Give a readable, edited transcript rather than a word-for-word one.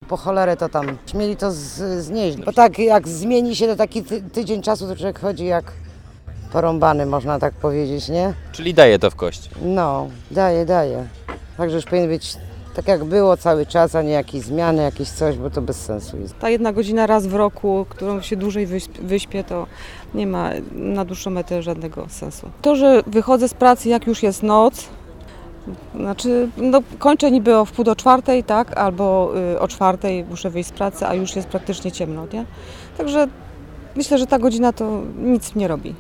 po cholerę to tam mieli to znieść. Bo tak jak zmieni się to taki tydzień czasu, to człowiek chodzi jak porąbany, można tak powiedzieć, nie? Czyli daje to w kość. No, daje. Także już powinien być tak jak było cały czas, a nie jakieś zmiany, jakieś coś, bo to bez sensu jest. Ta 1 godzina raz w roku, którą się dłużej wyśpię, to nie ma na dłuższą metę żadnego sensu. To, że wychodzę z pracy jak już jest noc, znaczy kończę niby o 3:45, tak, albo o 4:00 muszę wyjść z pracy, a już jest praktycznie ciemno, nie? Także myślę, że ta godzina to nic nie robi.